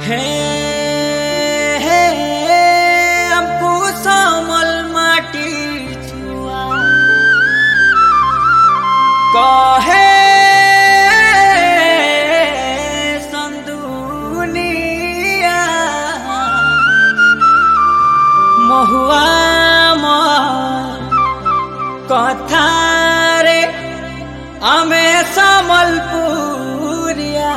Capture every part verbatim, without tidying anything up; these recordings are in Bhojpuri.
हे हे हमको सामल माटी छुआ कहे संदुनिया महुआ कथा रे आमे समलपुरिया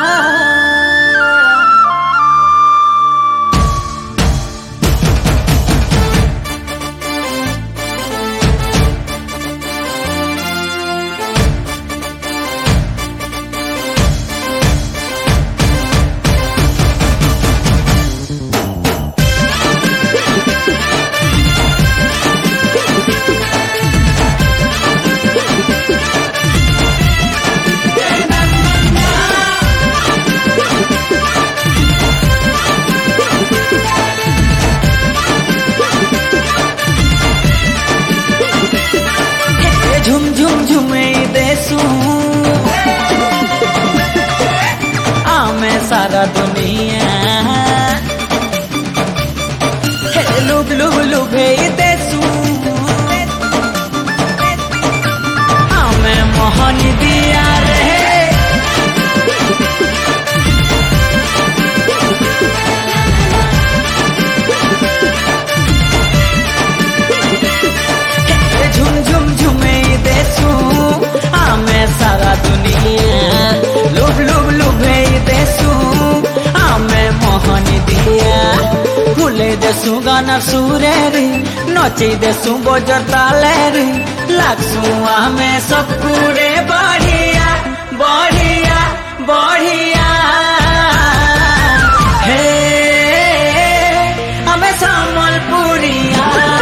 झुम झुम झुमे देसू आमे सारा दुनिया लुभ लुभ लुभे देसू आमे मोहन दिया रे झुम झुम झुमे देसू आमे सारा दुनिया लुभ लुभ लुभे देसू आमे मोहन दिया भूले देसू गाना सुरे रे नचे देसू बजर ताले रे लागसू आमे सब पूरे बढ़िया बढ़िया बढ़िया हे आमे समलपुरिया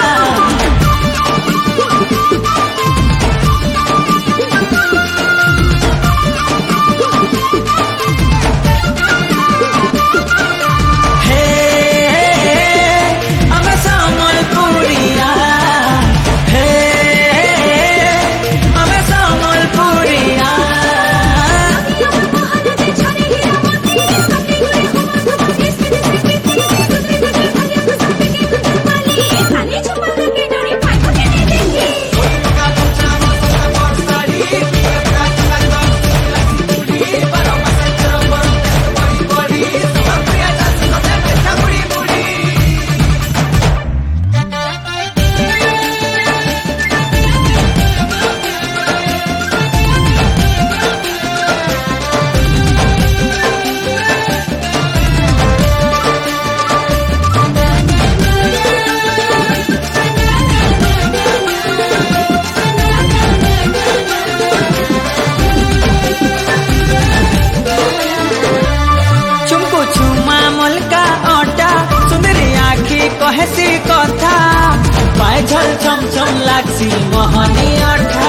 कहसी कथा पाए झल छम छम लागसी मोहनी अठा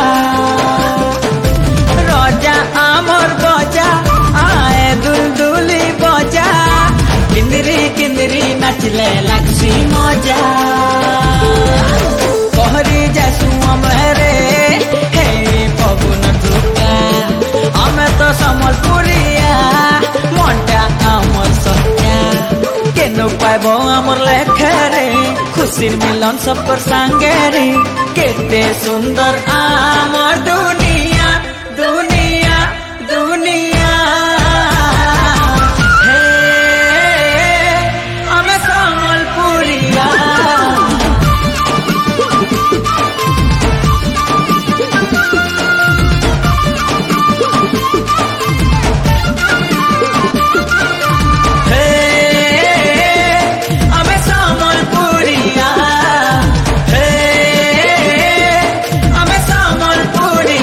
रजा आमर बजा आए दुलदुली बजा किंदरी किंदरी नचले लागसी मजा कहरी जैसू अमरे हे पगुन दुर्गा आमे तो समलपुरिया मनटा आमर सत्या केनो पाइबो आमर लेखरे खुशी मिलन सब पर संगे रे केते सुंदर आमर दुनिया दुनिया दुनिया हे आमे समलपुरिया Puri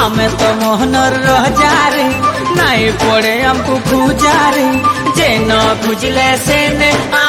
हमें तो मोहनर रह जा रे नहीं पड़े हमको खुजा रे जे न खुजले से ने